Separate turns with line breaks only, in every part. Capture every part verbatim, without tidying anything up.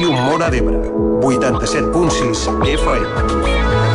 Ràdio Móra d'Ebre, vuitanta-set punt sis F M.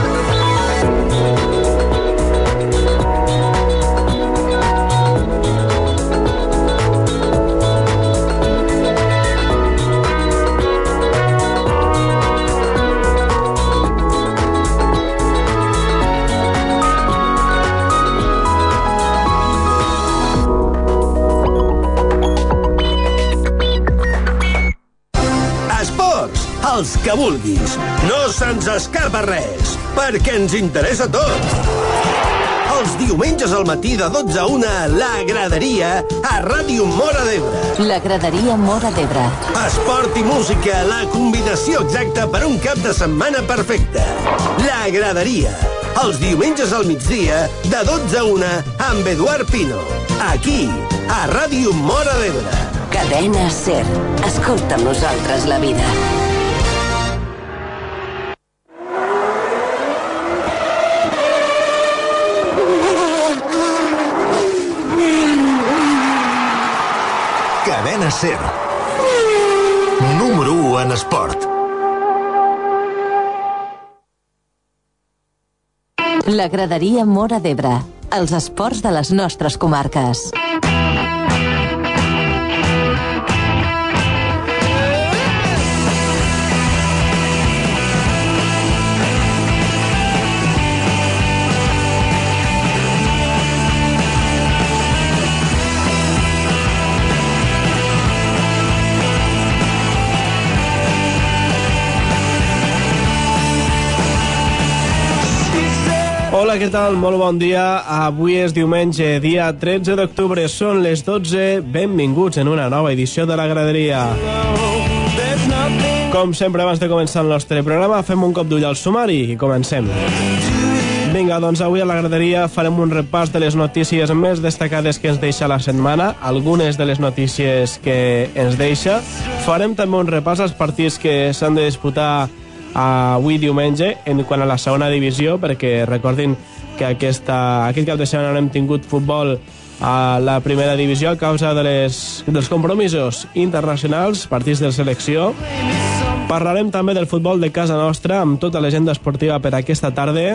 Els que vulguis. No se'ns escapa res, perquè ens interessa tot. Els diumenges al matí de dotze a una, La Graderia, a Ràdio Móra d'Ebre.
La Graderia Móra d'Ebre.
Esport i música, la combinació exacta per un cap de setmana perfecte. La Graderia, els diumenges al migdia, de dotze a una, amb Eduard Pino. Aquí, a Ràdio Móra d'Ebre.
Cadena SER. Escolta amb nosaltres la vida.
Cadena SER. Número u en esport.
La Graderia Móra d'Ebre. Els esports de les nostres comarques.
Hola, què tal? Molt bon dia. Avui és diumenge, dia tretze d'octubre. Són les dotze. Benvinguts en una nova edició de La Graderia. Com sempre, abans de començar el nostre programa, fem un cop d'ull al sumari i comencem. Vinga, doncs avui a La Graderia farem un repàs de les notícies més destacades que ens deixa la setmana, algunes de les notícies que ens deixa. Farem també un repàs als partits que s'han de disputar avui diumenge en quant a la segona divisió, perquè recordin que aquesta, aquest cap de setmana no hem tingut futbol a la primera divisió a causa de les, dels compromisos internacionals, partits de selecció. Parlarem també del futbol de casa nostra amb tota l'agenda esportiva per aquesta tarda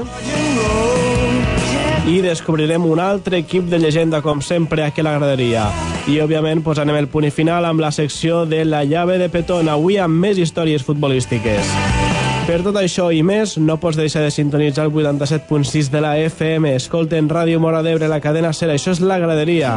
i descobrirem un altre equip de llegenda com sempre aquí a La Graderia. I òbviament posarem el punt final amb la secció de La Llave de Petón, avui amb més històries futbolístiques. Per tot això i més, no pots deixar de sintonitzar el vuitanta-set punt sis de la F M. Escolten Ràdio Móra d'Ebre, la cadena SER. Això és La Graderia.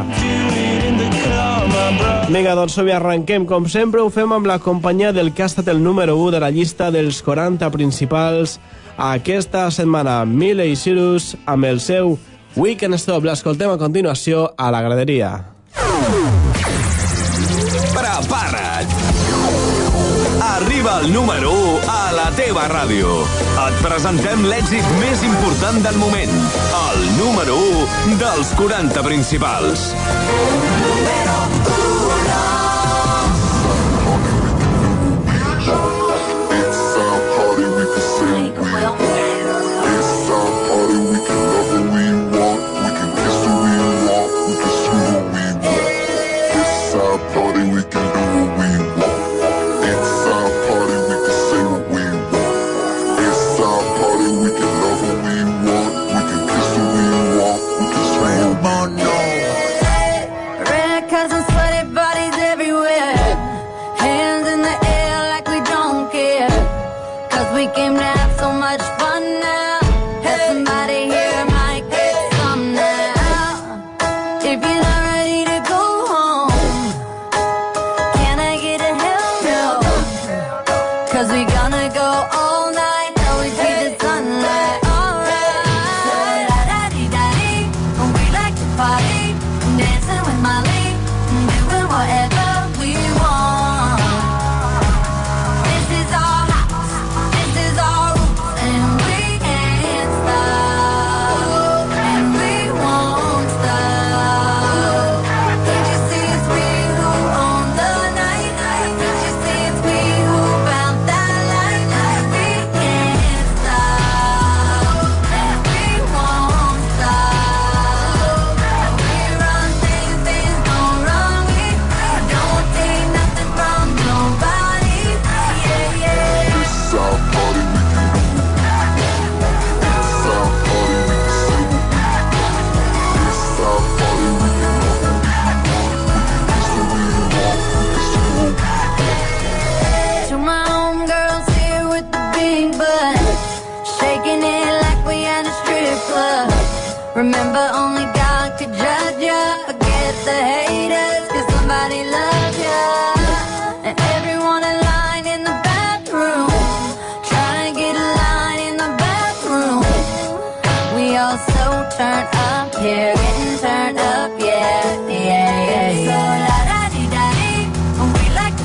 Vinga, doncs avui arrenquem. Com sempre ho fem amb la companyia del que ha estat el número u de la llista dels quaranta principals aquesta setmana, Miley Cyrus, amb el seu Weekend Stop. L'escoltem a continuació a La Graderia.
Prepara't! Arriba el número u a la teva ràdio. Et presentem l'èxit més important del moment. El número u dels quaranta principals. Número uno. It's our party, we can say we want. It's our party, we can love who we want. We can kiss who we want. We can screw who we want. It's our party, we can do what we want.
Cause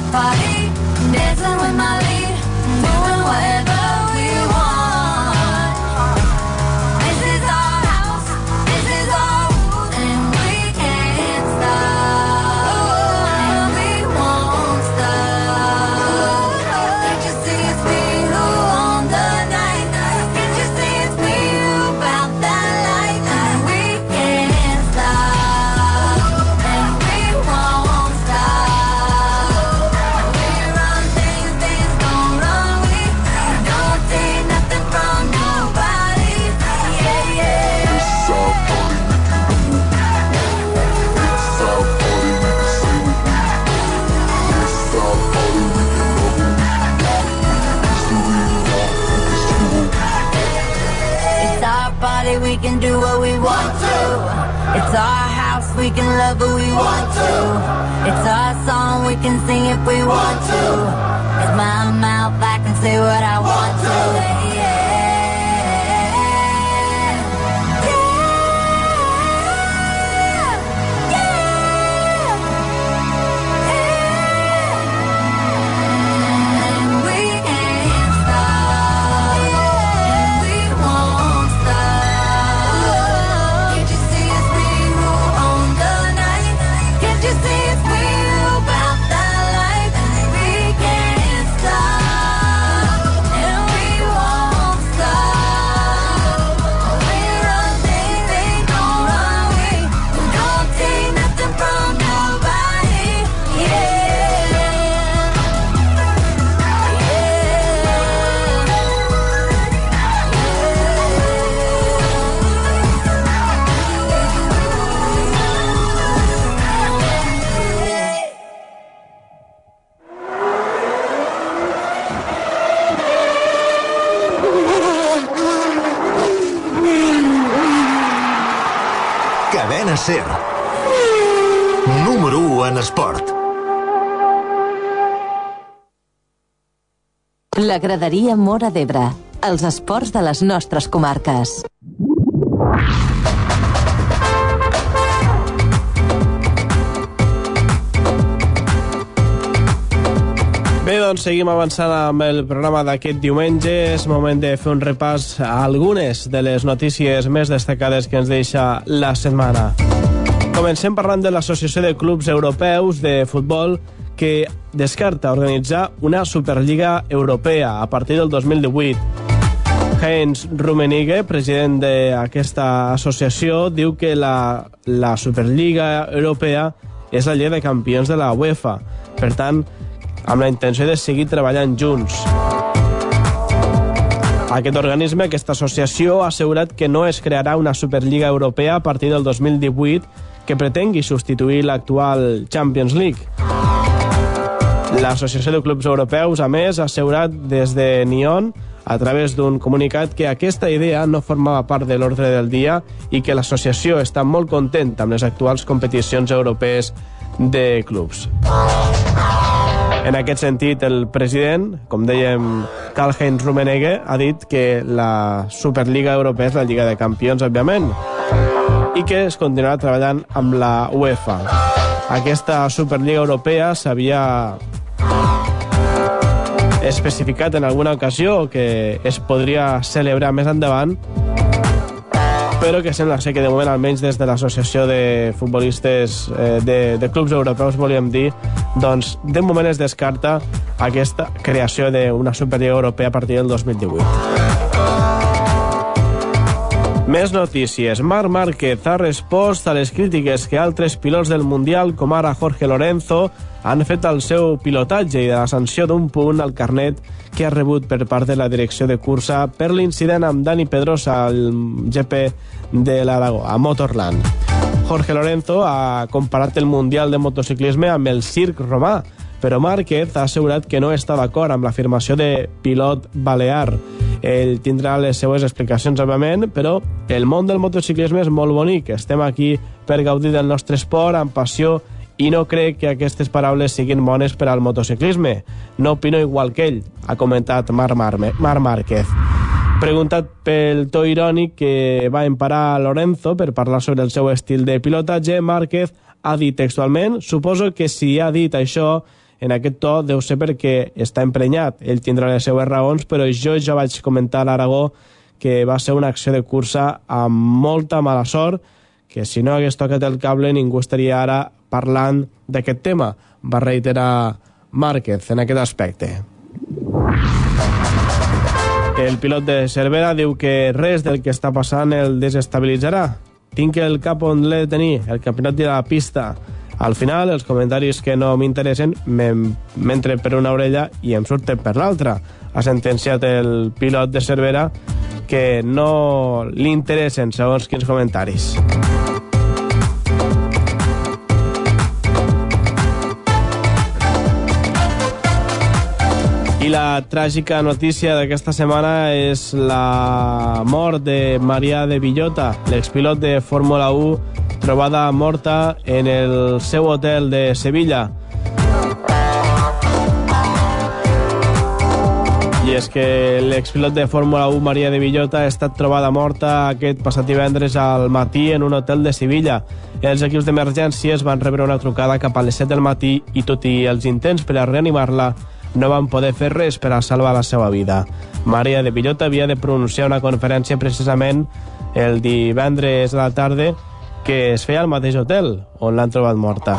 party, dancing with my lead, doing whatever we want. This is our house, this is our rules, and we can't stop, and we won't stop. Can't you see it's me who own the night? Can't you see it's me who found that light? And we can't stop, and we won't stop. We run things, things don't run. We don't take nothing from nobody. Yeah, yeah.
It's our party, we can do it. It's our party, we can say what we want. It's our party, we can love what we want.
It's our party, we can do what we want to. It's our house, we can love who we want to. It's our song, we can sing if we want to. It's my mouth, I can say what I want to. Yeah, yeah. And we can't stop, and we won't stop. Can't you see it's we who own the night? Can't you see it's we who found that light? And we can't stop, and we won't stop. We run things, they don't run. We don't take nothing from nobody. Yeah.
Cadena SER. Número u en esport.
La graderia Móra d'Ebre. Els esports de les nostres comarques.
Bé, doncs seguim avançant amb el programa d'aquest diumenge. És moment de fer un repàs a algunes de les notícies més destacades que ens deixa la setmana. Comencem parlant de l'Associació de Clubs Europeus de Futbol, que descarta organitzar una Superliga Europea a partir del dos mil divuit. Heinz Rummenigge, president d'aquesta associació, diu que la, la Superliga Europea és la llei de campions de la UEFA. Per tant, amb la intenció de seguir treballant junts. Aquest organisme, aquesta associació, ha assegurat que no es crearà una Superliga Europea a partir del dos mil divuit que pretengui substituir l'actual Champions League. L'Associació de Clubs Europeus, a més, ha assegurat des de Nyon, a través d'un comunicat, que aquesta idea no formava part de l'ordre del dia i que l'associació està molt contenta amb les actuals competicions europees de clubs. En aquest sentit, el president, com dèiem, Karl-Heinz Rummenigge, ha dit que la Superliga Europea és la Lliga de Campions, òbviament, i que es continuarà treballant amb la UEFA. Aquesta Superliga Europea s'havia especificat en alguna ocasió que es podria celebrar més endavant, però que sembla ser que de moment, almenys des de l'associació de futbolistes eh, de, de clubs europeus, volíem dir, doncs de moment es descarta aquesta creació d'una Superliga Europea a partir del dos mil divuit. Més notícies. Marc Márquez ha respost a les crítiques que altres pilots del Mundial, com ara Jorge Lorenzo, han fet al seu pilotatge i de la sanció d'un punt al carnet que ha rebut per part de la direcció de cursa per l'incident amb Dani Pedrosa al G P de l'Aragó, a Motorland. Jorge Lorenzo ha comparat el Mundial de motociclisme amb el circ romà, però Márquez ha assegurat que no està d'acord amb l'afirmació de pilot balear. Ell tindrà les seues explicacions, òbviament, però el món del motociclisme és molt bonic. Estem aquí per gaudir del nostre esport amb passió i no crec que aquestes paraules siguin bones per al motociclisme. No opino igual que ell, ha comentat Marc Márquez. Preguntat pel to irònic que va emparar Lorenzo per parlar sobre el seu estil de pilotatge, Márquez ha dit textualment: suposo que si ha dit això en aquest to deu ser perquè està emprenyat. Ell tindrà les seues raons, però jo ja vaig comentar a l'Aragó que va ser una acció de cursa amb molta mala sort, que si no hagués tocat el cable ningú estaria ara parlant d'aquest tema, va reiterar Márquez en aquest aspecte. El pilot de Cervera diu que res del que està passant el desestabilitzarà. Tinc el cap on l'he de tenir, el campionat de la pista. Al final, els comentaris que no m'interessen m'entren per una orella i em surten per l'altra. Ha sentenciat el pilot de Cervera que no li interessen segons quins comentaris. I la tràgica notícia d'aquesta setmana és la mort de María de Villota, l'expilot de Fórmula u, trobada morta en el seu hotel de Sevilla. I és que l'expilot de Fórmula u, María de Villota, ha estat trobada morta aquest passat divendres al matí en un hotel de Sevilla. Els equips d'emergències van rebre una trucada cap a les set del matí i, tot i els intents per a reanimar-la, no van poder fer res per a salvar la seva vida. María de Villota havia de pronunciar una conferència precisament el divendres a la tarda que es feia al mateix hotel on l'han trobat morta.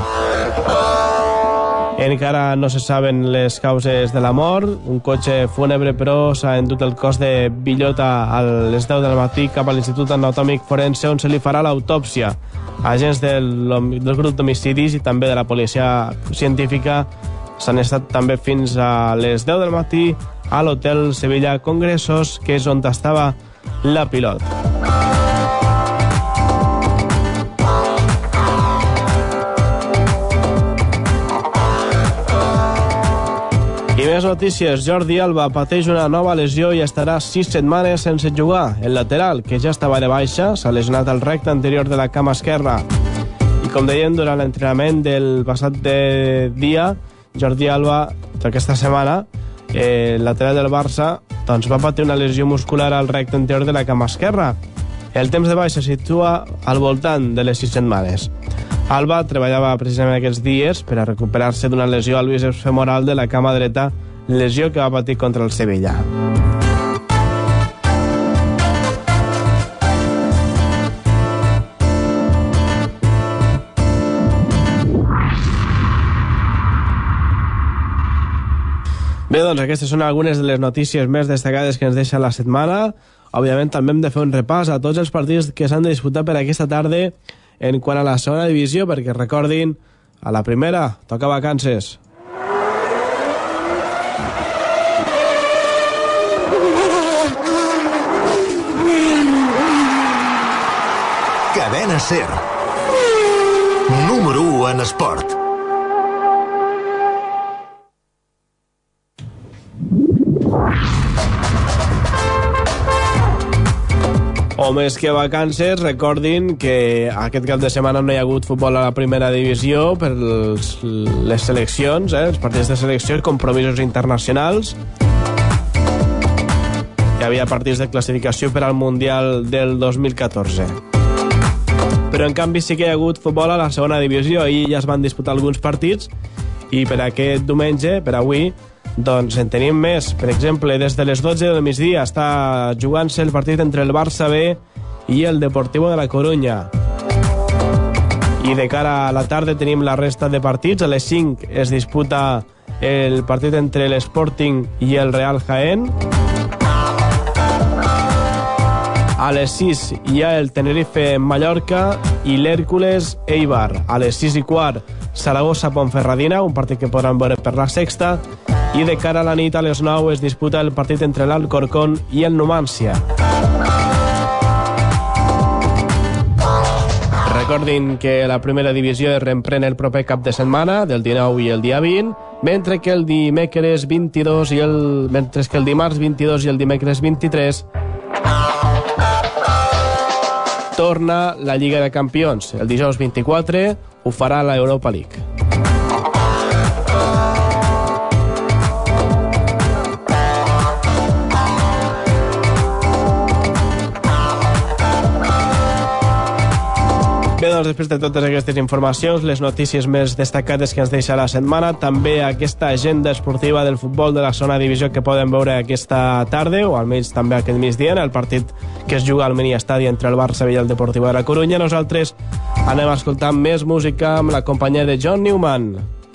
Encara no se saben les causes de la mort. Un cotxe fúnebre, però, s'ha endut el cos de Villota a les deu del matí cap a l'Institut Anatòmic Forense, on se li farà l'autòpsia. Agents del, del grup d'homicidis i també de la policia científica s'han estat també fins a les deu del matí a l'hotel Sevilla Congressos, que és on estava la pilot. I més notícies. Jordi Alba pateix una nova lesió i estarà sis setmanes sense jugar. El lateral, que ja estava de baixa, s'ha lesionat al recte anterior de la cama esquerra. I com dèiem, durant l'entrenament del passat de dia, Jordi Alba, d'aquesta setmana, eh, el lateral del Barça, doncs va patir una lesió muscular al recte anterior de la cama esquerra. El temps de baixa se situa al voltant de les sis setmanes. Alba treballava precisament aquests dies per a recuperar-se d'una lesió al bíceps femoral de la cama dreta, lesió que va patir contra el Sevilla. Bé, doncs aquestes són algunes de les notícies més destacades que ens deixa la setmana. Òbviament també hem de fer un repàs a tots els partits que s'han de disputar per aquesta tarda en quant a la segona divisió, perquè recordin, a la primera toca vacances.
Cadena SER. Número u en esport. O més que vacances, recordin que aquest cap de setmana no hi ha hagut futbol a la primera divisió per les, les seleccions, eh, els partits de selecció i compromisos internacionals. Hi havia partits de classificació per al Mundial del dos mil catorze. Però en canvi sí que hi ha hagut futbol a la segona divisió. Ahir ja es van disputar alguns partits i per aquest diumenge, per avui, doncs en tenim més. Per exemple, des de les dotze del migdia està jugant-se el partit entre el Barça B i el Deportivo de la Coruña. I de cara a la tarda tenim la resta de partits. A les cinc es disputa el partit entre l'Sporting i el Real Jaén. A les sis hi ha el Tenerife-Mallorca i l'Hèrcules Eibar. A les sis i quart, Saragossa-Ponferradina, un partit que podran veure per la sexta. I de cara a la nit, a les nou, es disputa el partit entre l'Alcorcón i el Numancia. Recordin que la primera divisió es reemprèn el proper cap de setmana, del dinou i el dia vint, mentre que el dimecres vint-i-dos i el... mentre que el dimarts vint-i-dos i el dimecres vint-i-tres torna la Lliga de Campions. El dijous vint-i-quatre ho farà la Europa League. Bé,
doncs, després de totes aquestes informacions, les notícies més destacades que ens deixa la setmana, també aquesta agenda esportiva del futbol de la segona divisió que poden veure aquesta tarda, o almenys també aquest migdia, en el partit que es juga al mini-estadi entre el Barça i el Deportiu de la Corunya. Nosaltres anem a escoltar més música amb la companyia de John Newman.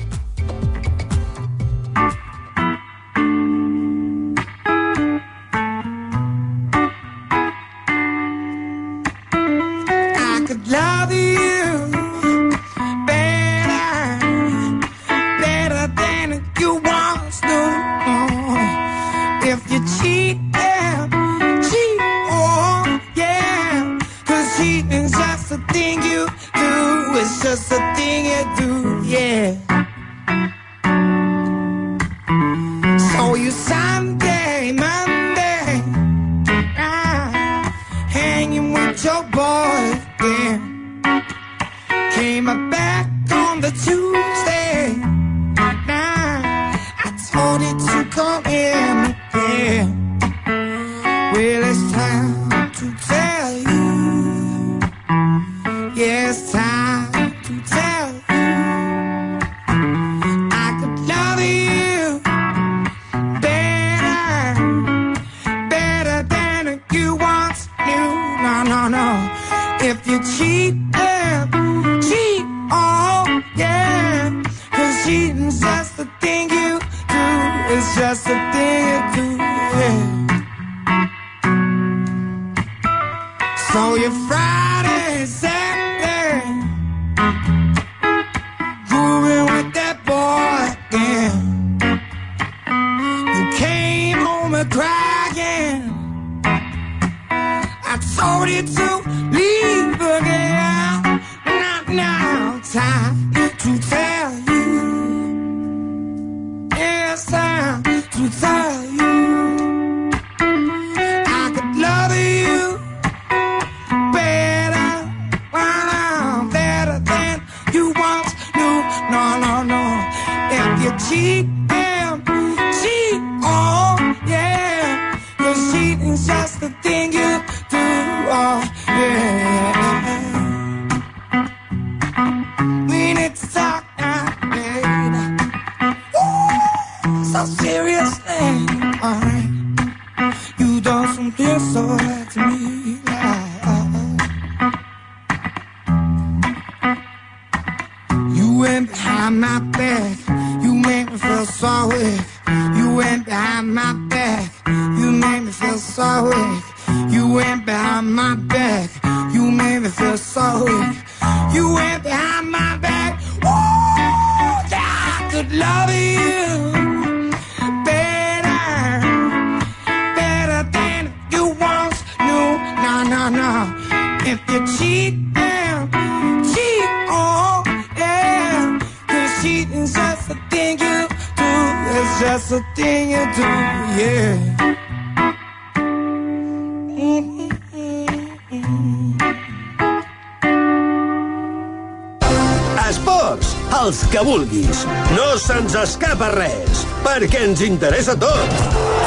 Esports, els que vulguis. No se'ns escapa res, perquè ens interessa tot.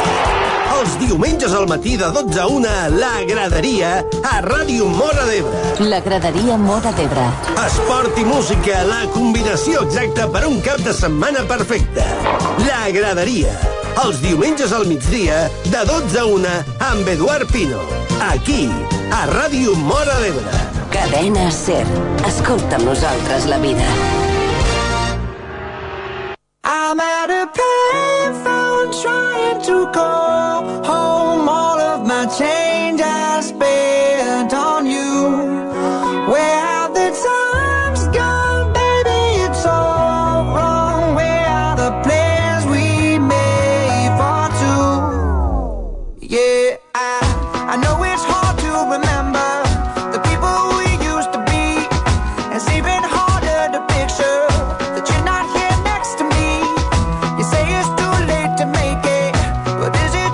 Els diumenges al matí de dotze a una, La Graderia, a Ràdio Móra d'Ebre.
La Graderia Móra d'Ebre.
Esport i música, la combinació exacta per un cap de setmana perfecte. La Graderia, els diumenges al migdia, de dotze a una, amb Eduard Pino. Aquí, a Ràdio Móra d'Ebre.
Cadena SER. Escolta amb nosaltres la vida.
I'm at a payphone trying to call home. All of my change I spent on you. Where have the times gone, baby? It's all wrong. Where are the plans we made for two? Yeah, I, I know it's hard to remember the people we used to be. It's even harder to picture that you're not here next to me. You say it's too late to make it, but is it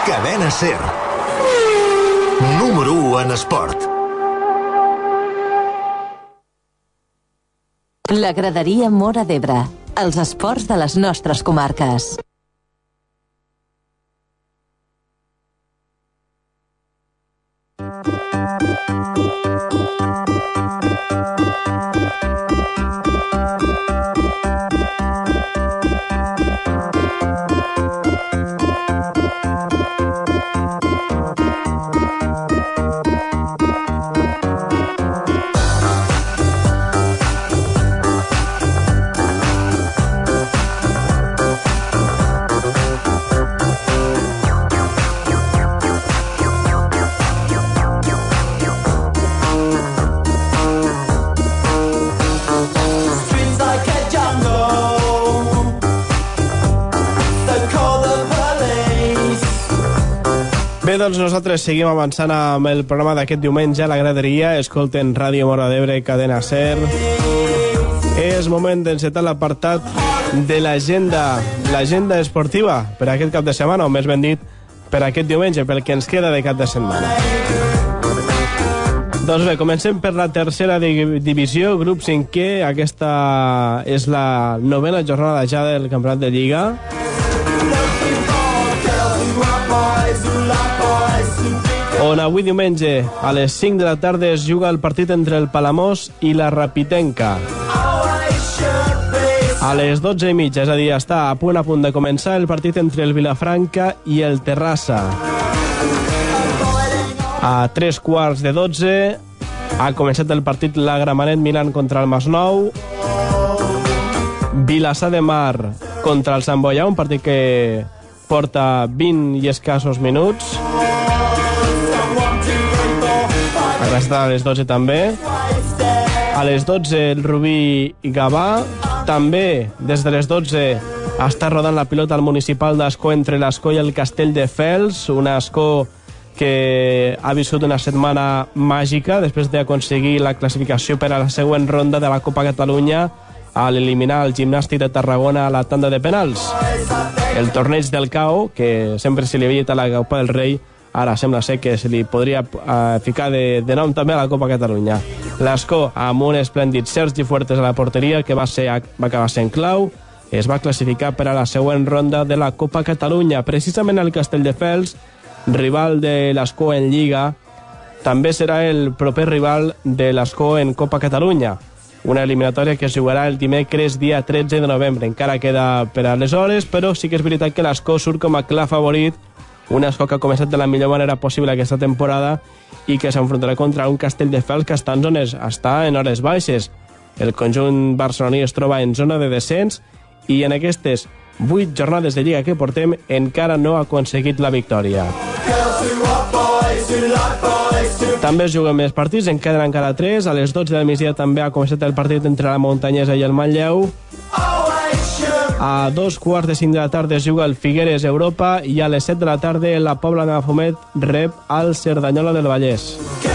Cadena SER. Número u en esport.
La graderia Móra d'Ebre. Els esports de les nostres comarques.
Bé, doncs nosaltres seguim avançant amb el programa d'aquest diumenge a la graderia. Escolten Ràdio Móra d'Ebre, Cadena SER. És moment d'encetar l'apartat de l'agenda, l'agenda esportiva per aquest cap de setmana, o més ben dit, per aquest diumenge, pel que ens queda de cap de setmana. Doncs bé, comencem per la tercera divisió, grup cinquè. Aquesta és la novena jornada ja del campionat de Lliga. On avui diumenge a les cinc de la tarda es juga el partit entre el Palamós i la Rapitenca. A les dotze i mitja, és a dir, està a punt a punt de començar el partit entre el Vilafranca i el Terrassa. A tres quarts de dotze ha començat el partit la Gramenet Milan contra el Masnou. Vilassar de Mar contra el Sant Boià, un partit que porta vint i escassos minuts. A les dotze també. A les dotze el Rubí i Gavà. També des de les dotze està rodant la pilota al municipal d'Ascó entre l'Ascó i el Castell de Fels, un Ascó que ha viscut una setmana màgica després d'aconseguir la classificació per a la següent ronda de la Copa Catalunya a l'eliminar el Gimnàstic de Tarragona a la tanda de penals. El torneig del C A O, que sempre se li havia dit a la Copa del Rei, ara sembla ser que se li podria uh, ficar de, de nom també a la Copa Catalunya. L'Ascó, amb un esplèndid Sergi Fuertes a la porteria, que va, ser, va acabar sent clau, es va classificar per a la següent ronda de la Copa Catalunya. Precisament el Castelldefels, rival de l'Ascó en Lliga, també serà el proper rival de l'Ascó en Copa Catalunya. Una eliminatòria que es jugarà el dimecres dia tretze de novembre. Encara queda per a les hores, però sí que és veritat que l'Ascó surt com a clar favorit. Un Ascó que ha començat de la millor manera possible aquesta temporada i que s'enfrontarà contra un Castelldefels que està en, zones, està en hores baixes. El conjunt barceloní es troba en zona de descens i en aquestes vuit jornades de Lliga que portem encara no ha aconseguit la victòria. També es juguen més partits, en queden encara tres. A les dotze del migdia també ha començat el partit entre la Montanyesa i el Manlleu. A dos quarts de cinc de la tarda es juga el Figueres Europa i a les set de la tarda la Pobla de Mafumet rep al Cerdanyola del Vallès.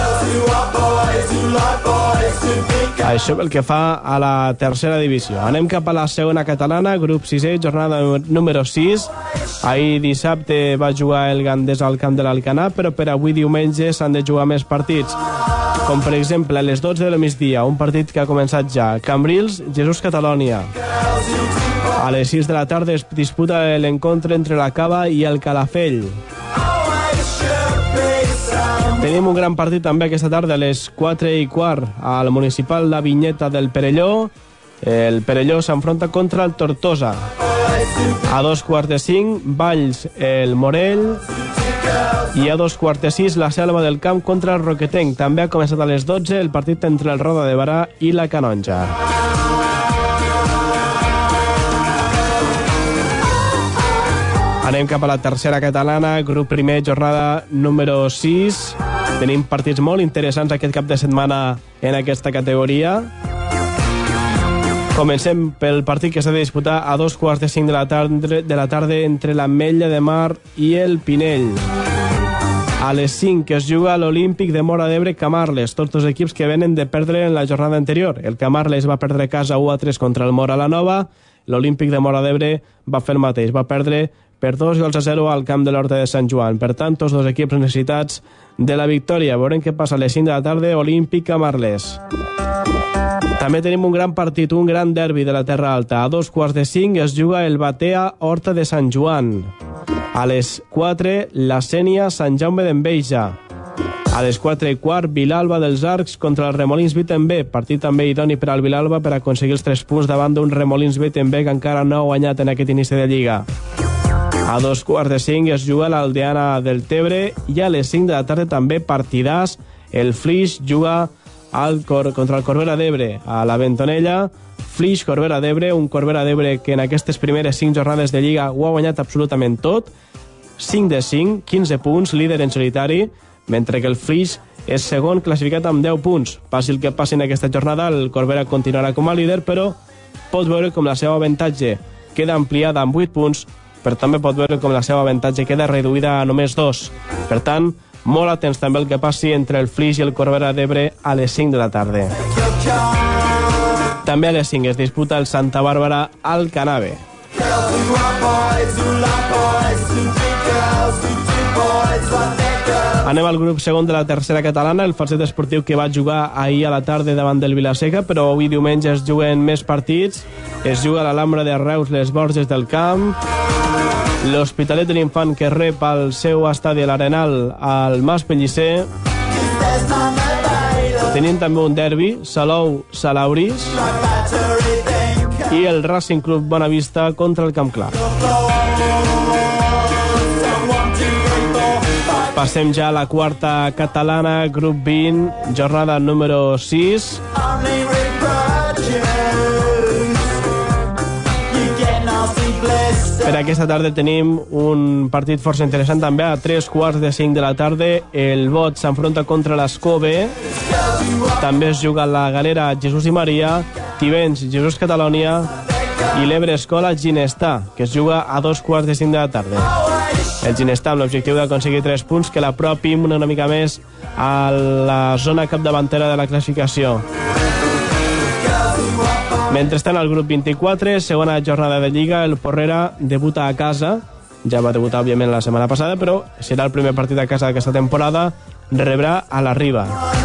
Això pel que fa a la tercera divisió. Anem cap a la segona catalana, grup sisè, jornada número sis. Ahir dissabte va jugar el Gandés al camp de l'Alcanar, però per avui diumenge s'han de jugar més partits. Com per exemple a les dotze del migdia, un partit que ha començat ja. Cambrils, Jesús Catalònia. A les sis de la tarda es disputa l'encontre entre la Cava i el Calafell. Tenim un gran partit també aquesta tarda a les quatre i quart al municipal de Vinyeta del Perelló. El Perelló s'enfronta contra el Tortosa. A dos quarts de cinc, Valls, el Morell. I a dos quarts de sis, la Selva del Camp contra el Roquetenc. També ha començat a les dotze el partit entre el Roda de Barà i la Canonja. Anem cap a la tercera catalana, grup primer, jornada número sis. Tenim partits molt interessants aquest cap de setmana en aquesta categoria. Comencem pel partit que s'ha de disputar a dos quarts de cinc de la tarda, de la tarda entre l'Ametlla de Mar i el Pinell. A les cinc es juga l'Olímpic de Móra d'Ebre Camarles, tots dos equips que venen de perdre en la jornada anterior. El Camarles va perdre a casa u a tres contra el Móra la Nova. L'Olímpic de Móra d'Ebre va fer el mateix, va perdre per dos gols a zero al camp de l'Horta de Sant Joan. Per tant, tots dos equips necessitats de la victòria. Veurem què passa a les cinc de la tarda, Olímpica Marles. També tenim un gran partit, un gran derbi de la Terra Alta. A dos quarts de cinc es juga el Batea Horta de Sant Joan. A les quatre, la Sènia Sant Jaume d'Enveja. A les quatre i quart, Vilalba dels Arcs contra el Remolins Wittenberg. Partit també idoni per al Vilalba per aconseguir els tres punts davant d'un Remolins Wittenberg que encara no ha guanyat en aquest inici de Lliga. A dos quarts de cinc es juga l'Aldeana del Tebre i a les cinc de la tarda també partidàs. El Flix juga al Cor contra el Corbera d'Ebre a la Bentonella. Flix, Corbera d'Ebre, un Corbera d'Ebre que en aquestes primeres cinc jornades de Lliga ho ha guanyat absolutament tot. cinc de cinc, quinze punts, líder en solitari, mentre que el Flix és segon classificat amb deu punts. Passi el que passi en aquesta jornada, el Corbera continuarà com a líder, però pot veure com la seva avantatge queda ampliada amb vuit punts, però també pot veure com la seva avantatge queda reduïda a només dos. Per tant, molt atents també el que passi entre el Flix i el Corbera d'Ebre a les cinc de la tarda. També a les cinc es disputa el Santa Bàrbara al Canave. Anem al grup segon de la tercera catalana, el Falset Esportiu que va jugar ahir a la tarda davant del Vilaseca, però avui diumenge es juguen més partits. Es juga a l'Alhambra de Reus, les Borges del Camp, l'Hospitalet de l'Infant que rep al seu estadi a l'Arenal al Mas Pellicer. Tenim també un derbi, Salou-Salauris, i el Racing Club Bonavista contra el Camp Clar. Passem ja a la quarta catalana, grup vint, jornada número sis. Per aquesta tarda tenim un partit força interessant també a tres quarts de cinc de la tarda. El Bot s'enfronta contra l'Escove. També es juga la Galera Jesús i Maria, Tivenys Jesús Catalònia i l'Ebre Escola Ginestà, que es juga a dos quarts de cinc de la tarda. El Ginestà amb l'objectiu d'aconseguir tres punts que l'apropin una mica més a la zona capdavantera de la classificació. Mentrestant, al grup vint-i-quatre, segona jornada de Lliga, el Porrera debuta a casa. Ja va debutar, òbviament, la setmana passada, però serà el primer partit a casa d'aquesta temporada. Rebrà a la Riba.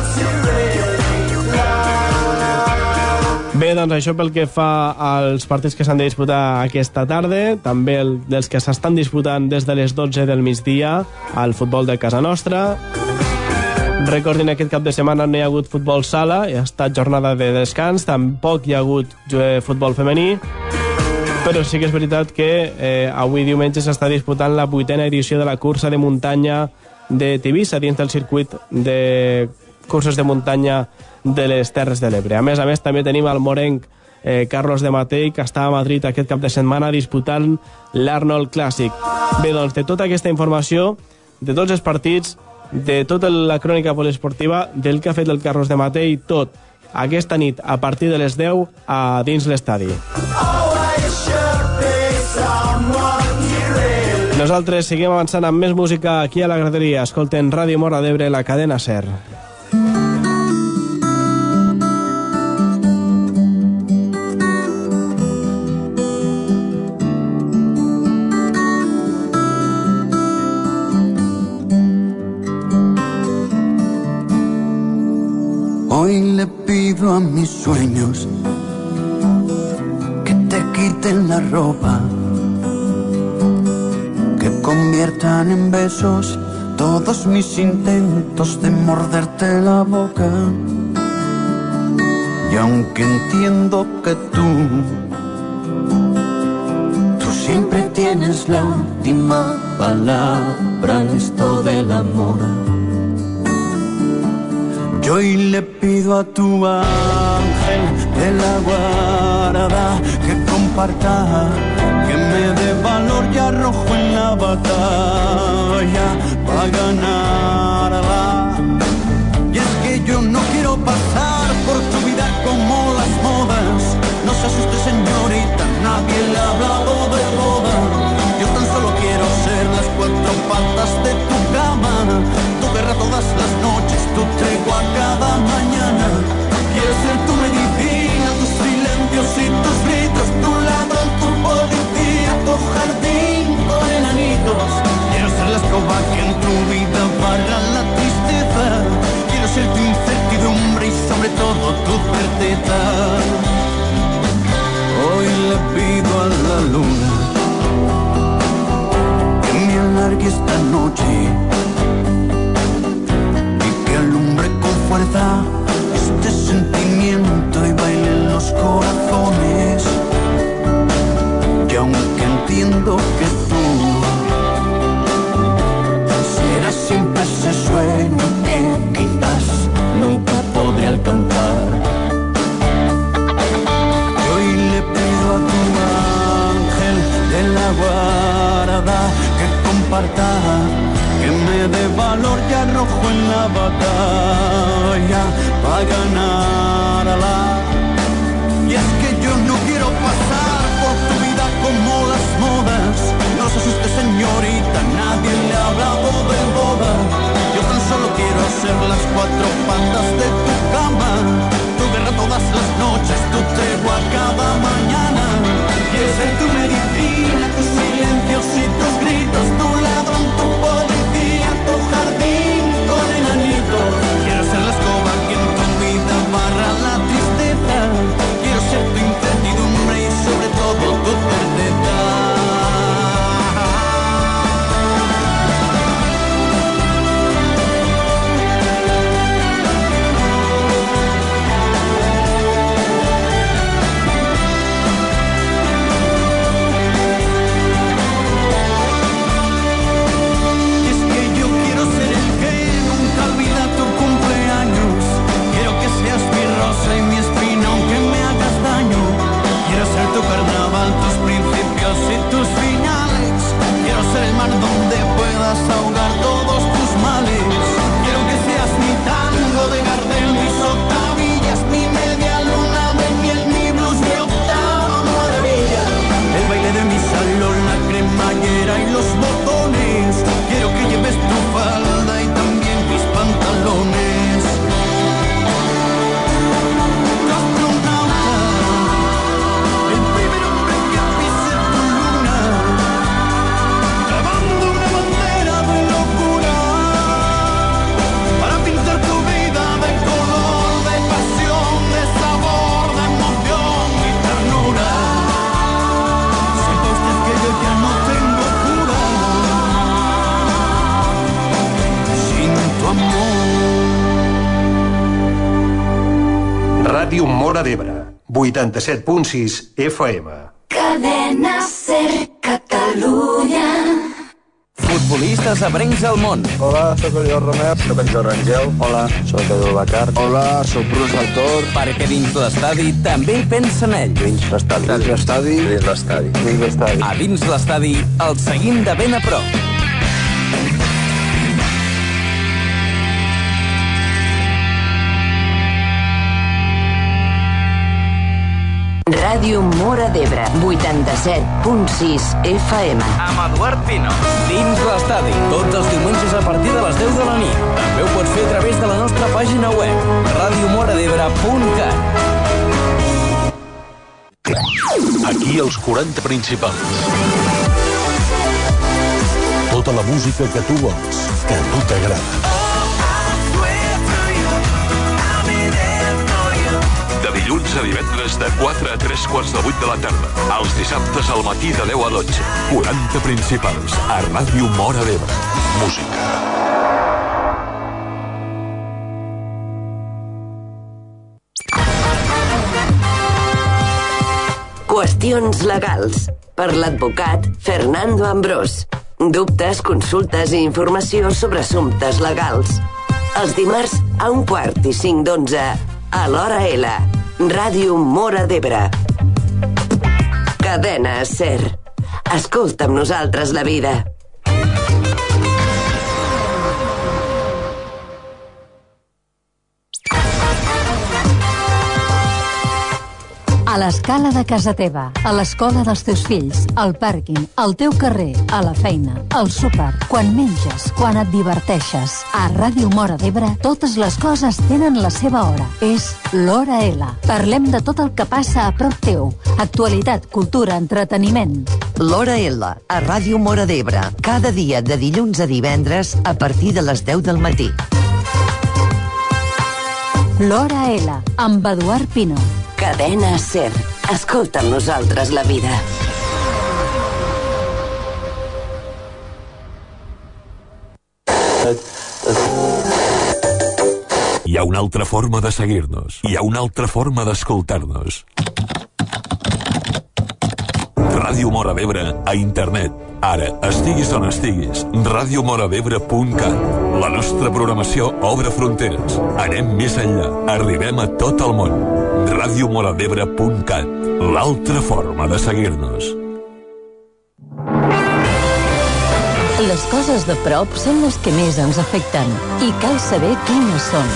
Bé, doncs això pel que fa als partits que s'han de disputar aquesta tarda, també el, dels que s'estan disputant des de les dotze del migdia al futbol de casa nostra. Recordin, aquest cap de setmana no hi ha hagut futbol sala, ha estat jornada de descans, tampoc hi ha hagut futbol femení, però sí que és veritat que eh, avui diumenge s'està disputant la vuitena edició de la cursa de muntanya de Tivissa dins del circuit de curses de muntanya de les Terres de l'Ebre. A més a més, també tenim el morenc eh, Carlos de Matei, que està a Madrid aquest cap de setmana disputant l'Arnold Classic. Bé, doncs, de tota aquesta informació, de tots els partits, de tota la crònica poliesportiva, del que ha fet el Carlos de Matei, tot aquesta nit a partir de les deu a dins l'estadi. Nosaltres seguim avançant amb més música aquí a la graderia. Escolten Ràdio Móra d'Ebre, la cadena SER.
Hoy le pido a mis sueños que te quiten la ropa, que conviertan en besos todos mis intentos de morderte la boca. Y aunque entiendo que tú, tú siempre tienes la última palabra en esto del amor, yo hoy le pido a tu ángel de la guarda que comparta, que me dé valor y arrojo en la batalla para ganarla. Y es que yo no quiero pasar por tu vida como las modas. No se asuste, señorita, nadie le ha hablado de boda. Yo tan solo quiero ser las cuatro patas de tu cama, tu guerra todas las noches, tu tregua cada mañana. Quiero ser tu medicina, tus silencios y tus gritos, tu ladrón, tu policía, tu jardín con el alargue esta noche y que alumbre con fuerza este sentimiento y bailen los corazones. Y aunque entiendo que tú serás siempre ese sueño que quizás nunca podré alcanzar, y hoy le pido a tu ángel de la guarda que comparta, que me dé valor y arrojo en la batalla para ganarla. Y es que yo no quiero pasar por tu vida como las modas. No se asuste, señorita, nadie le ha hablado de boda. Yo tan solo quiero ser las cuatro patas de tu cama, tu guerra todas las noches, tu tregua cada mañana. Quiero ser tu medicina, tus silencios y tus gritos, tu ladrón, tu policía, tu jardín con enanitos. Quiero ser la escoba que en tu vida barra la tristeza. Quiero ser tu incertidumbre y sobre todo tu certeza. Y mi espina aunque me hagas daño. Quiero ser tu carnaval, tus principios y tus finales. Quiero ser el mar donde puedas ahogar todos tus males. Quiero que seas mi tango de Gardel, mis octavillas, mi media luna de miel, mi blues, mi octava maravilla. El baile de mi salón, la cremallera y los botones. Quiero que lleves tu falda y también mis pantalones.
Ràdio Móra d'Ebre, vuitanta-set punt sis F M.
Cadena Ser Catalunya.
Futbolistes abrencs al món.
Hola, sóc Oriol Romer. Sóc en Jordi Rangel. Hola, sóc Edu Bacar. Hola, sóc Bruce Altor.
Perquè dins l'estadi també hi pensen ells.
Dins l'estadi. Dins l'estadi. Dins l'estadi. Dins l'estadi.
A dins l'estadi el seguim de ben a prop.
Ràdio Móra d'Ebre, vuitanta-set punt sis F M.
Amb Eduard Pino. Dins l'estadi, tots els diumenges a partir de les deu de la nit. També ho pots fer a través de la nostra pàgina web, ràdio mora d'ebre punt cat.
Aquí els quaranta principals. Tota la música que tu vols, que a tu t'agrada.
De dilluns a divendres de quatre a tres quarts de vuit de la tarda. Els dissabtes al matí de deu a dotze. quaranta principals a Ràdio Móra d'Ebre. Música.
Qüestions legals. Per l'advocat Fernando Ambrós. Dubtes, consultes i informació sobre assumptes legals. Els dimarts a un quart i cinc d'onze a l'Hora L. Ràdio Móra d'Ebre. Cadena Ser. Escolta amb nosaltres la vida.
A l'escala de casa teva, a l'escola dels teus fills, al pàrquing, al teu carrer, a la feina, al súper, quan menges, quan et diverteixes. A Ràdio Móra d'Ebre, totes les coses tenen la seva hora. És l'Hora L. Parlem de tot el que passa a prop teu. Actualitat, cultura, entreteniment.
L'Hora L, a Ràdio Móra d'Ebre, cada dia de dilluns a divendres a partir de les deu del matí.
L'Hora L, amb Eduard Pino.
Cadena Ser. Escolta amb nosaltres la vida.
Hi ha una altra forma de seguir-nos. Hi ha una altra forma d'escoltar-nos. Ràdio Móra d'Ebre a internet. Ara, estiguis on estiguis, ràdio mora d'ebre punt cat. La nostra programació obre fronteres. Anem més enllà. Arribem a tot el món. ràdio mora d'ebre punt cat. L'altra forma de seguir-nos.
Les coses de prop són les que més ens afecten i cal saber quines són.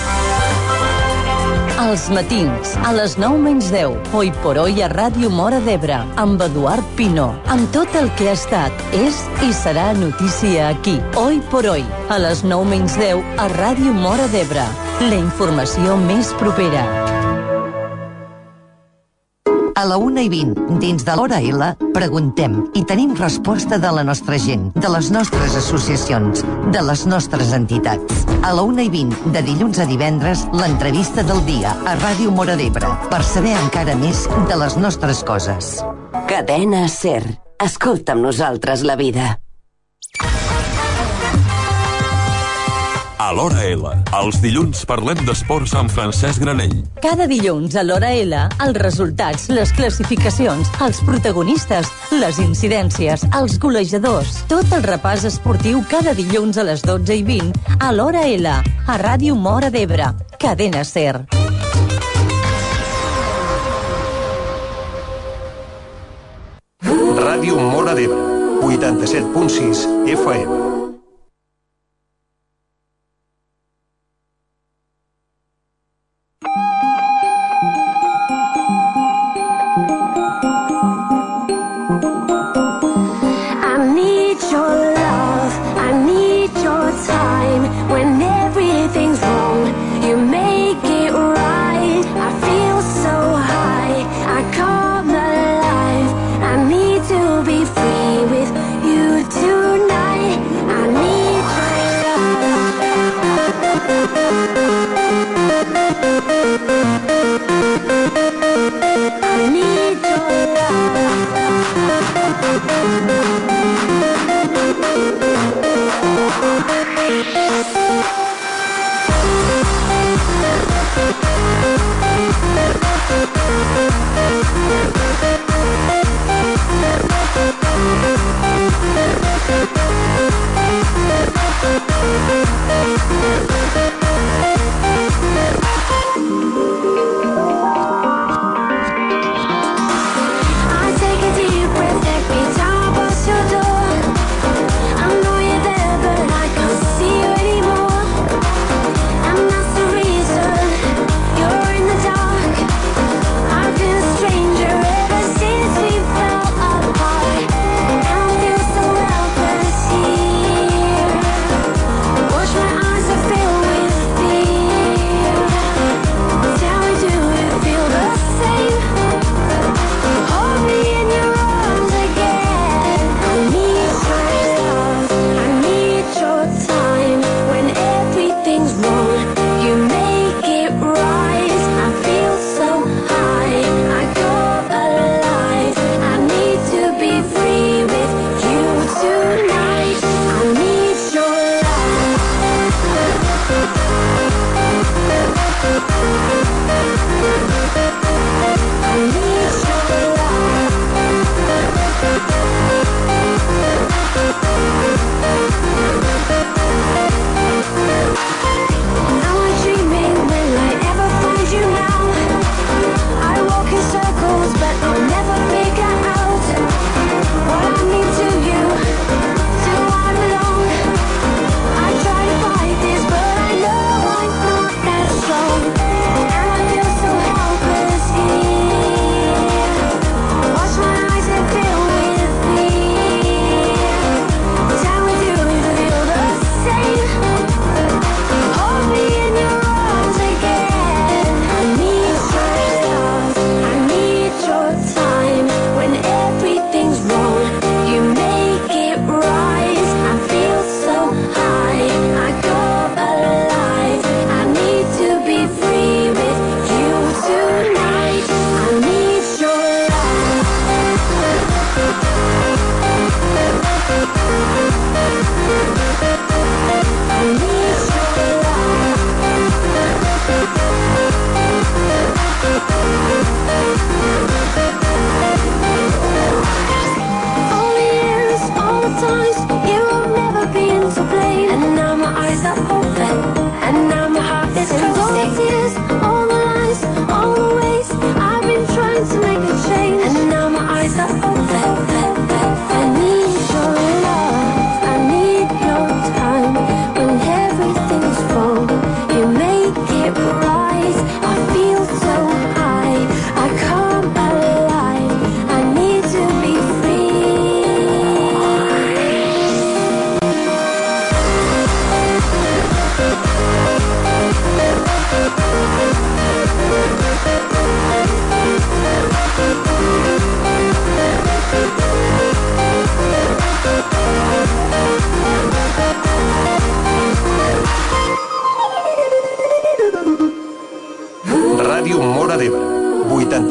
Els matins, a les nou menys deu, Hoy por Hoy a Ràdio Móra d'Ebre, amb Eduard Pinó, amb tot el que ha estat, és i serà notícia aquí. Hoy por Hoy, a les nou menys deu, a Ràdio Móra d'Ebre. La informació més propera.
A la una i vint, dins de l'Hora L, preguntem i tenim resposta de la nostra gent, de les nostres associacions, de les nostres entitats. A la una i vint, de dilluns a divendres, l'entrevista del dia a Ràdio Móra d'Ebre, per saber encara més de les nostres coses.
Cadena SER. Escolta amb nosaltres la vida.
A l'Hora L, els dilluns parlem d'esports amb Francesc Granell.
Cada dilluns a l'Hora L, els resultats, les classificacions, els protagonistes, les incidències, els golejadors. Tot el repàs esportiu cada dilluns a les dotze i vint a l'Hora L, a Ràdio Móra d'Ebre, Cadena SER.
Ràdio Móra d'Ebre, vuitanta-set punt sis F M.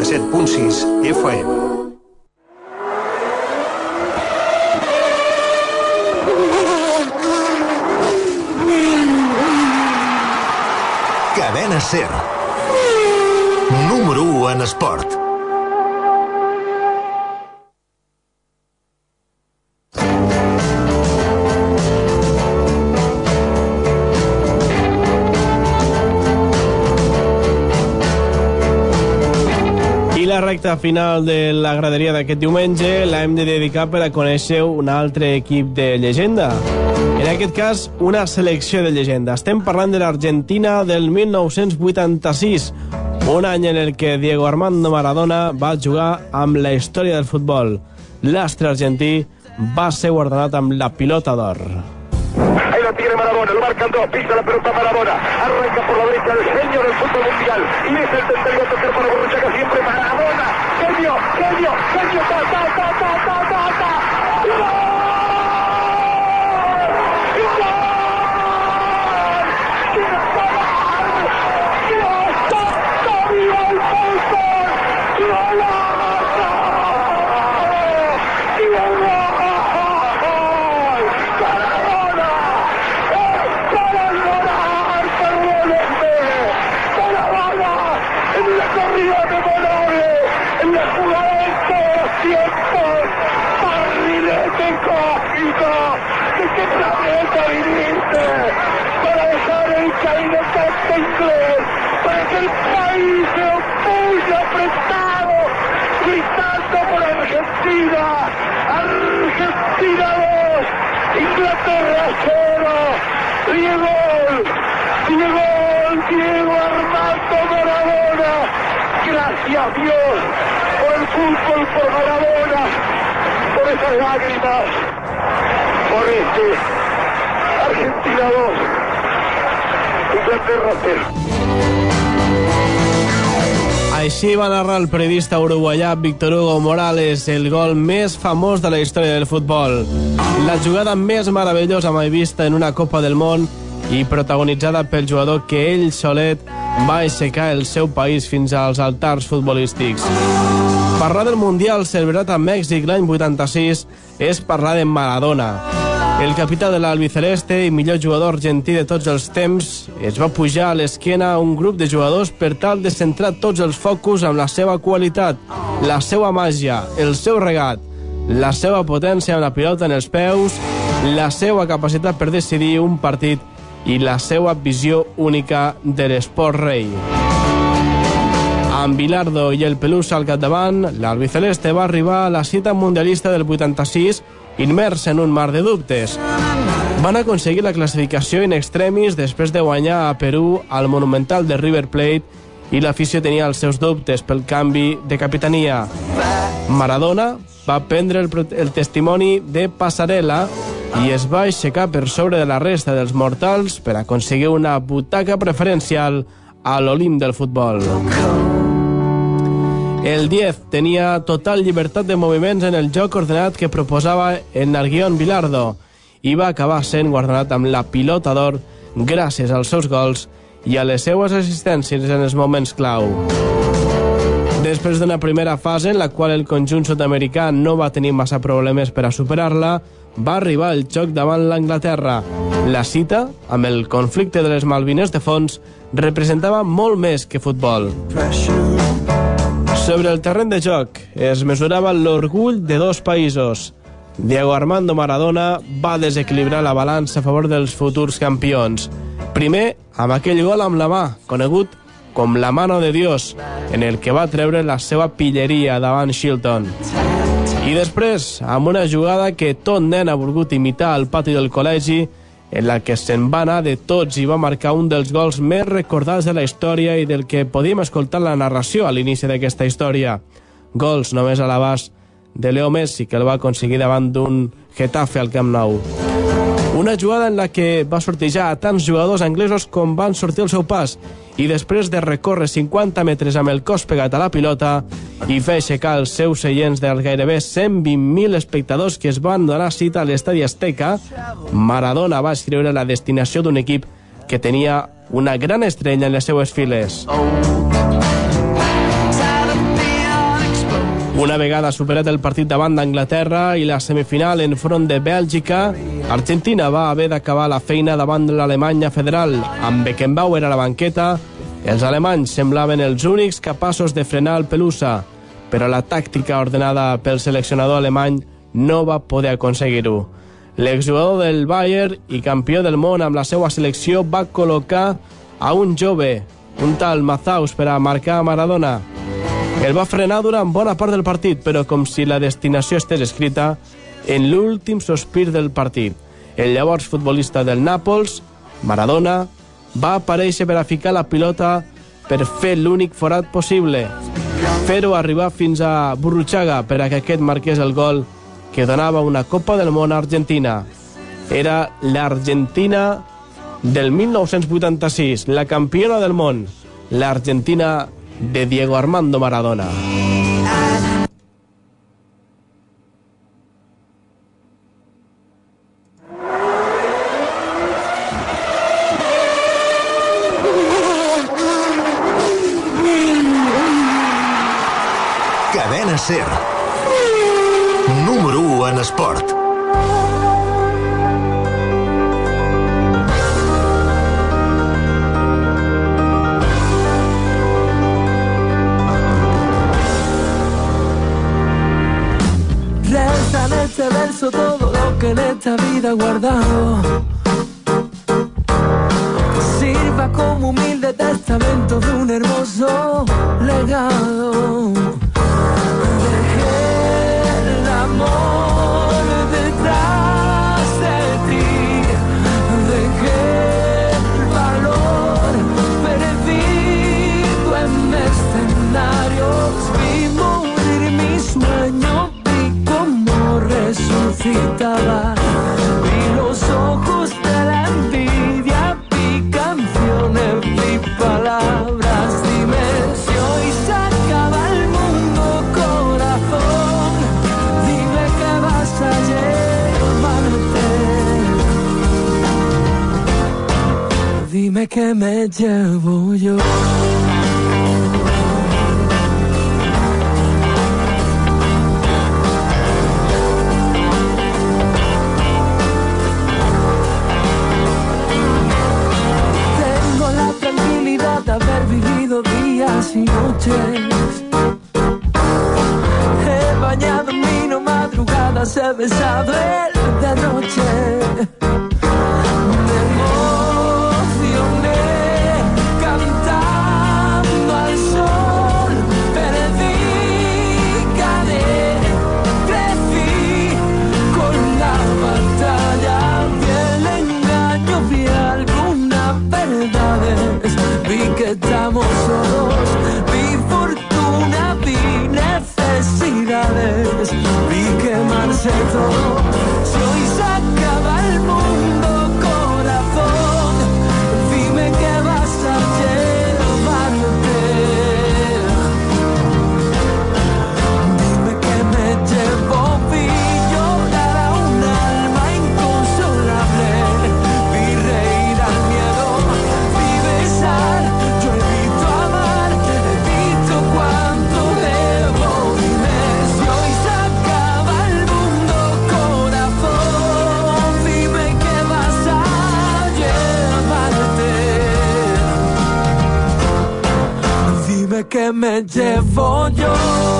vuitanta-set punt sis F M.
Cadena SER. Número u en esport.
I la recta final de la graderia d'aquest diumenge l'hem de dedicar per a conèixer un altre equip de llegenda. En aquest cas, una selecció de llegenda. Estem parlant de l'Argentina del mil nou-cents vuitanta-sis, un any en el que Diego Armando Maradona va jugar amb la història del futbol. L'astre argentí va ser guardonat amb la pilota d'or.
Ahí la tiene Maradona, lo marcan dos, pisa la pelota Maradona, arranca por la derecha el genio del fútbol mundial, y es el tercero a tocar para Borruchaga siempre Maradona, genio, genio, genio, ta, ta, ta, ta, ta, ta, ta, ¡gol! Para dejar el caminante inglés, para que el país se opulle apretado, gritando por Argentina, Argentina dos, Inglaterra cero, Diego, Diego, Diego Armando Maradona, gracias Dios por el fútbol, por Maradona, por esas lágrimas, por este Argentina dos, Inglaterra cero.
Així va narrar el periodista uruguaià Víctor Hugo Morales el gol més famós de la història del futbol. La jugada més meravellosa mai vista en una Copa del Món i protagonitzada pel jugador que ell solet va aixecar el seu país fins als altars futbolístics. Parlar del Mundial celebrat a Mèxic l'any vuitanta-sis és parlar de Maradona. El capità de l'albiceleste i millor jugador argentí de tots els temps es va pujar a l'esquena a un grup de jugadors per tal de centrar tots els focus amb la seva qualitat, la seva màgia, el seu regat, la seva potència amb la pilota en els peus, la seva capacitat per decidir un partit i la seva visió única de l'esport rei. Amb Bilardo i el Pelusa al capdavant, l'albiceleste va arribar a la cita mundialista del vuitanta-sis immers en un mar de dubtes. Van aconseguir la classificació in extremis després de guanyar a Perú al Monumental de River Plate i l'afició tenia els seus dubtes pel canvi de capitania. Maradona va prendre el, el testimoni de passarel·la i es va aixecar per sobre de la resta dels mortals per aconseguir una butaca preferencial a l'Olimp del futbol. El diez tenia total llibertat de moviments en el joc ordenat que proposava en Arguion Bilardo i va acabar sent guardonat amb la pilota d'or gràcies als seus gols i a les seues assistències en els moments clau. Després d'una primera fase en la qual el conjunt sud-americà no va tenir massa problemes per a superar-la, va arribar el xoc davant l'Anglaterra. La cita, amb el conflicte de les Malvines de fons, representava molt més que futbol. Sobre el terreny de joc es mesurava l'orgull de dos països. Diego Armando Maradona va desequilibrar la balança a favor dels futurs campions. Primer, amb aquell gol amb la mà, conegut com la mano de Dios, en el que va treure la seva pilleria davant Shilton. I després, amb una jugada que tot nen ha volgut imitar al pati del col·legi, en la que se'n va anar de tots i va marcar un dels gols més recordats de la història i del que podíem escoltar la narració a l'inici d'aquesta història. Gols només a l'abast de Leo Messi, que el va aconseguir davant d'un Getafe al Camp Nou. Una jugada en la que va sortejar a tants jugadors anglesos com van sortir al seu pas i després de recórrer cinquanta metres amb el cos pegat a la pilota i fer aixecar els seus seients dels gairebé cent vint mil espectadors que es van donar cita a l'Estadi Azteca, Maradona va escriure la destinació d'un equip que tenia una gran estrella en les seues files. Una vegada superat el partit davant d'Anglaterra i la semifinal en front de Bèlgica, Argentina va haver d'acabar la feina davant de l'Alemanya federal. Amb Beckenbauer a la banqueta, els alemanys semblaven els únics capaços de frenar el Pelusa, però la tàctica ordenada pel seleccionador alemany no va poder aconseguir-ho. L'exjugador del Bayern i campió del món amb la seva selecció va col·locar a un jove, un tal Mazaus, per a marcar a Maradona. El va frenar durant bona part del partit, però com si la destinació estés escrita en l'últim sospir del partit. El llavors futbolista del Nàpols, Maradona, va aparèixer per a ficar la pilota per fer l'únic forat possible. Fer-ho arribar fins a Burruchaga per a que aquest marqués el gol que donava una Copa del Món a Argentina. Era l'Argentina del mil nou-cents vuitanta-sis, la campiona del món, l'Argentina de Diego Armando Maradona.
Cadena SER. Número u en esport.
Resta en este verso todo lo que en esta vida he guardado, que sirva como humilde testamento de un hermoso legado. Dejé el amor detrás de ti, dejé el valor perdido en escenarios, vi morir mi sueño, resucitaba, vi los ojos de la envidia, vi canciones, vi palabras. Dime si hoy se acaba el mundo, corazón, dime que vas a llevarte, dime que me llevo yo. Haber vivido días y noches, he bañado en vino madrugadas, he besado el derroche, me emocioné cantando al sol, perdí, gané, crecí con la batalla, vi el engaño, vi algunas verdades, vi que estamos solos, vi fortuna, vi necesidades, vi quemarse todo. Si hoy se acaba el mundo, corazón, dime que vas a llevarte, dime que me llevo, vi llorar a un alma inconsolable, vi reír al miedo, vi besar. Yo he visto amarte, he visto cuánto debo. Dime si hoy se acaba el mundo, corazón, dime que vas a llevarte, dime que me llevo yo.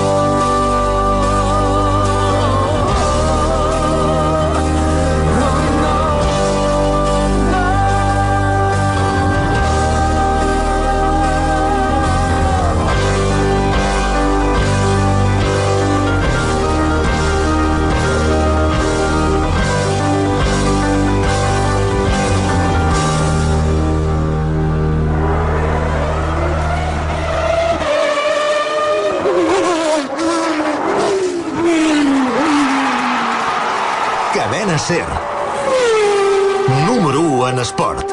Cadena SER. Número u en esport.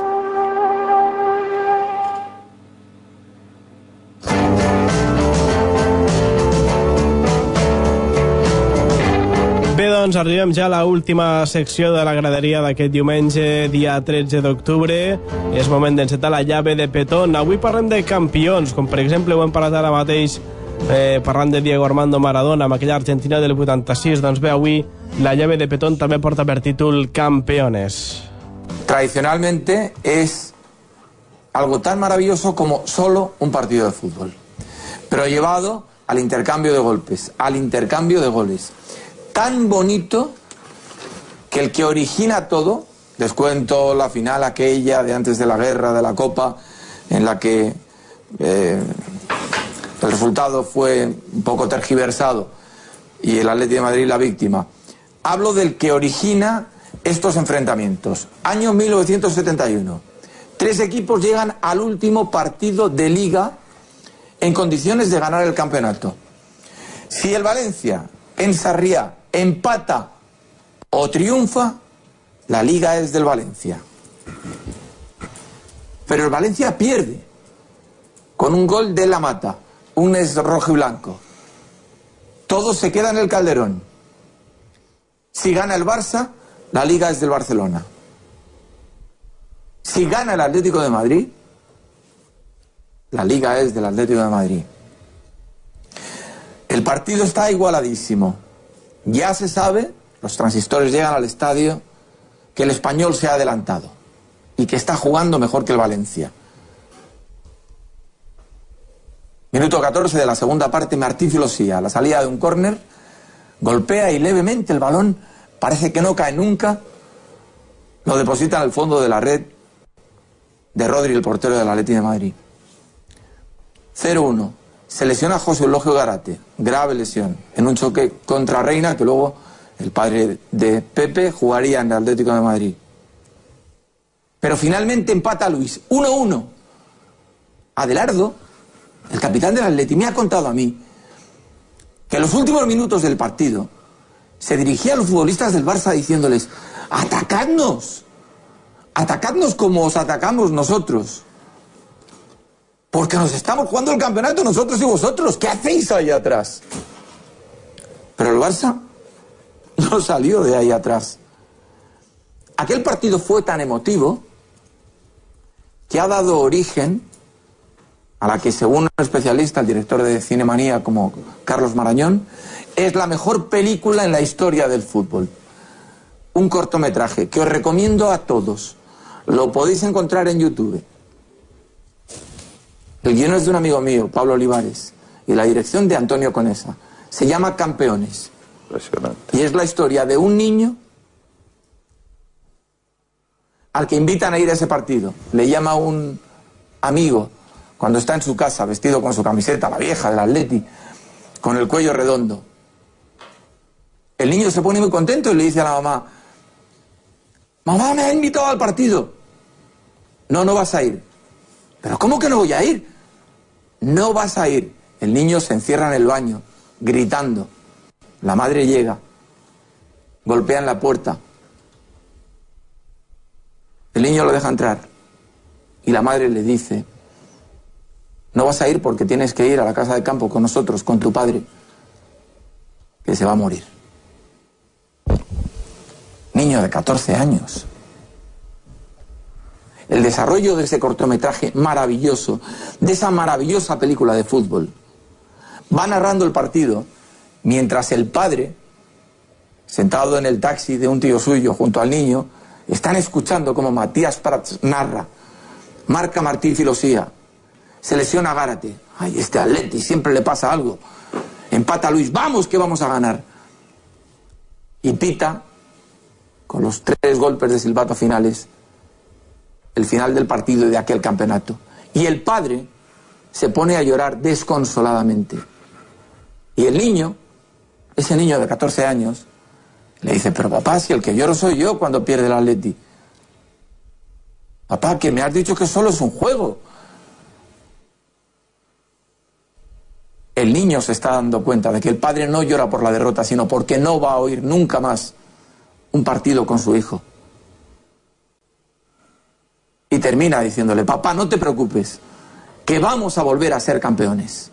Bé, doncs arribem ja a l'última secció de la graderia d'aquest diumenge, dia tretze d'octubre. És moment d'encetar la llave de petón. Avui parlem de campions, com per exemple ho hem parlat ara mateix Eh, parlant de Diego Armando Maradona, amb aquella Argentina del vuitanta-sis, doncs bé, avui la llave de Petón també porta per títol Campeones.
Tradicionalmente es algo tan maravilloso como solo un partido de fútbol, pero llevado al intercambio de golpes, al intercambio de goles. Tan bonito que el que origina todo, les cuento la final aquella de antes de la guerra, de la Copa, en la que eh, el resultado fue un poco tergiversado y el Atlético de Madrid la víctima. Hablo del que origina estos enfrentamientos. Año mil novecientos setenta y uno. Tres equipos llegan al último partido de Liga en condiciones de ganar el campeonato. Si el Valencia en Sarriá empata o triunfa, la Liga es del Valencia. Pero el Valencia pierde con un gol de La Mata, un es rojo y blanco. Todo se queda en el Calderón. Si gana el Barça, la Liga es del Barcelona. Si gana el Atlético de Madrid, la Liga es del Atlético de Madrid. El partido está igualadísimo. Ya se sabe, los transistores llegan al estadio, que el Español se ha adelantado y que está jugando mejor que el Valencia. Minuto catorce de la segunda parte, Martín Filosía, a la salida de un córner, golpea y levemente el balón, parece que no cae nunca, lo deposita en el fondo de la red de Rodri, el portero del Atlético de Madrid. cero uno. Se lesiona José Eulogio Garate, grave lesión, en un choque contra Reina, que luego el padre de Pepe jugaría en el Atlético de Madrid. Pero finalmente empata Luis, uno uno. Adelardo, el capitán del Atleti, me ha contado a mí que en los últimos minutos del partido se dirigía a los futbolistas del Barça diciéndoles: atacadnos, atacadnos como os atacamos nosotros, porque nos estamos jugando el campeonato nosotros y vosotros. ¿Qué hacéis ahí atrás? Pero el Barça no salió de ahí atrás. Aquel partido fue tan emotivo que ha dado origen a la que, según un especialista, el director de Cinemanía como Carlos Marañón, es la mejor película en la historia del fútbol. Un cortometraje que os recomiendo a todos. Lo podéis encontrar en YouTube. El guion es de un amigo mío, Pablo Olivares, y la dirección de Antonio Conesa. Se llama Campeones. Y es la historia de un niño al que invitan a ir a ese partido. Le llama un amigo cuando está en su casa vestido con su camiseta, la vieja del Atleti, con el cuello redondo. El niño se pone muy contento y le dice a la mamá: mamá, me ha invitado al partido. No, no vas a ir. ¿Pero cómo que no voy a ir? No vas a ir. El niño se encierra en el baño, gritando. La madre llega, golpea en la puerta. El niño lo deja entrar y la madre le dice: no vas a ir porque tienes que ir a la casa de campo con nosotros, con tu padre, que se va a morir. Niño de catorce años. El desarrollo de ese cortometraje maravilloso, de esa maravillosa película de fútbol, va narrando el partido mientras el padre, sentado en el taxi de un tío suyo junto al niño, están escuchando como Matías Prats narra: marca Martín Filosía, se lesiona Gárate, ay, este Atleti siempre le pasa algo, empata Luis, vamos que vamos a ganar. Y pita, con los tres golpes de silbato finales, el final del partido y de aquel campeonato. Y el padre se pone a llorar desconsoladamente. Y el niño, ese niño de catorce años, le dice: pero papá, si el que lloro soy yo cuando pierde el Atleti. Papá, que me has dicho que solo es un juego. El niño se está dando cuenta de que el padre no llora por la derrota, sino porque no va a oír nunca más un partido con su hijo. Y termina diciéndole: papá, no te preocupes, que vamos a volver a ser campeones.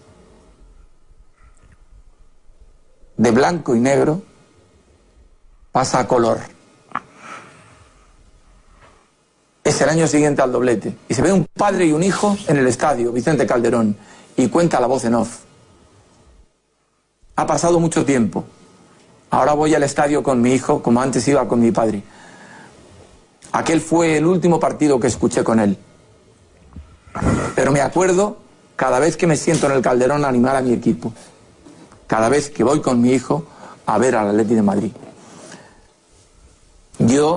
De blanco y negro pasa a color. Es el año siguiente al doblete. Y se ve un padre y un hijo en el estadio, Vicente Calderón, y cuenta la voz en off: Ha pasado mucho tiempo. Ahora voy al estadio con mi hijo como antes iba con mi padre. Aquel fue el último partido que escuché con él. Pero me acuerdo cada vez que me siento en el Calderón a animar a mi equipo. Cada vez que voy con mi hijo a ver al Atleti de Madrid. Yo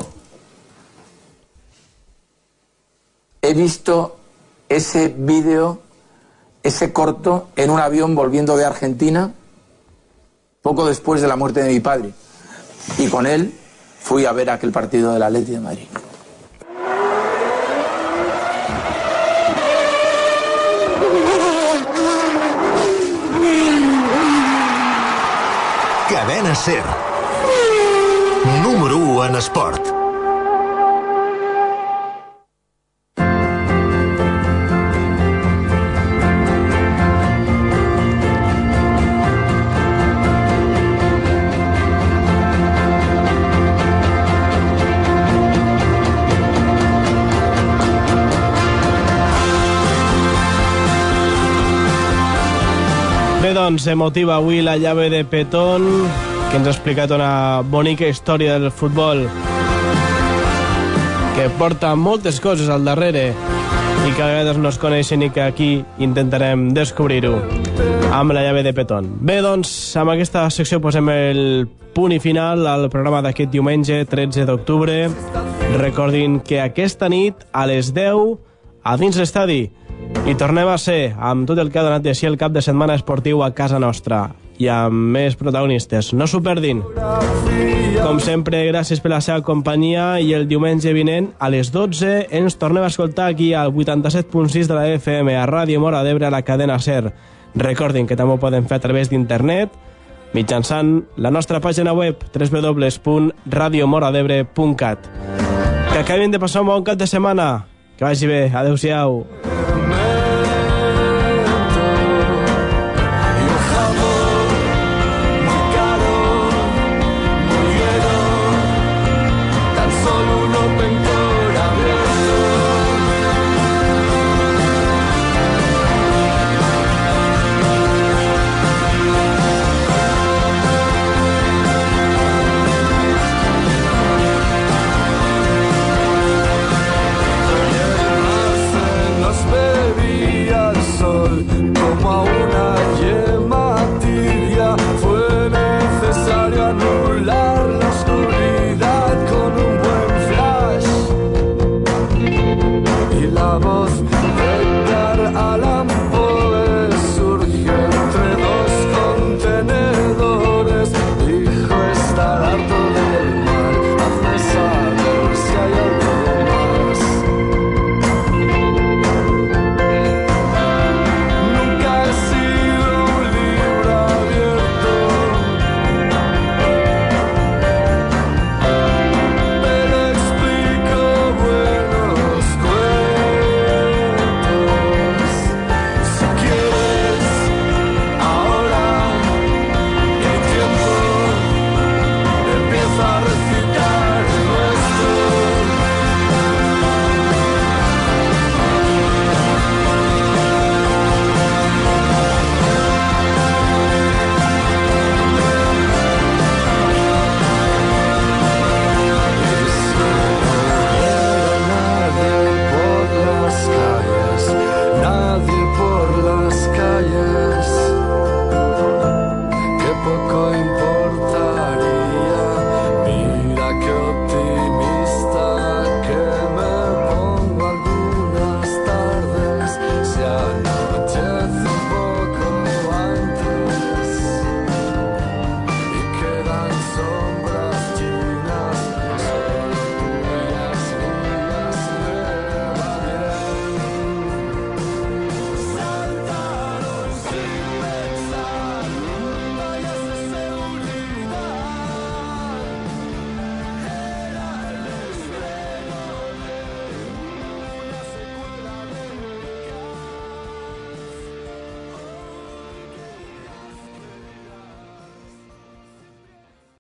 he visto ese vídeo, ese corto, en un avión volviendo de Argentina, poco después de la muerte de mi padre. Y con él fui a ver aquel partido del Atleti de Madrid.
Cadena SER. Número u en esport.
Bé, doncs, emotiva avui la llave de Petón, que ens ha explicat una bonica història del futbol que porta moltes coses al darrere i que a vegades no es coneixen i que aquí intentarem descobrir-ho amb la llave de Petón. Bé, doncs, amb aquesta secció posem el punt i final al programa d'aquest diumenge tretze d'octubre. Recordin que aquesta nit a les deu a dins l'estadi i tornem a ser amb tot el que ha donat de si el cap de setmana esportiu a casa nostra i amb més protagonistes. No s'ho perdin. Com sempre, gràcies per la seva companyia i el diumenge vinent a les dotze ens tornem a escoltar aquí al vuitanta-set punt sis de la F M a Ràdio Mora d'Ebre a la cadena SER. Recordin que també ho poden fer a través d'internet mitjançant la nostra pàgina web w w w punt radio mora debre punt cat. Que acabin de passar un bon cap de setmana. Que vagi bé. Adéu-siau.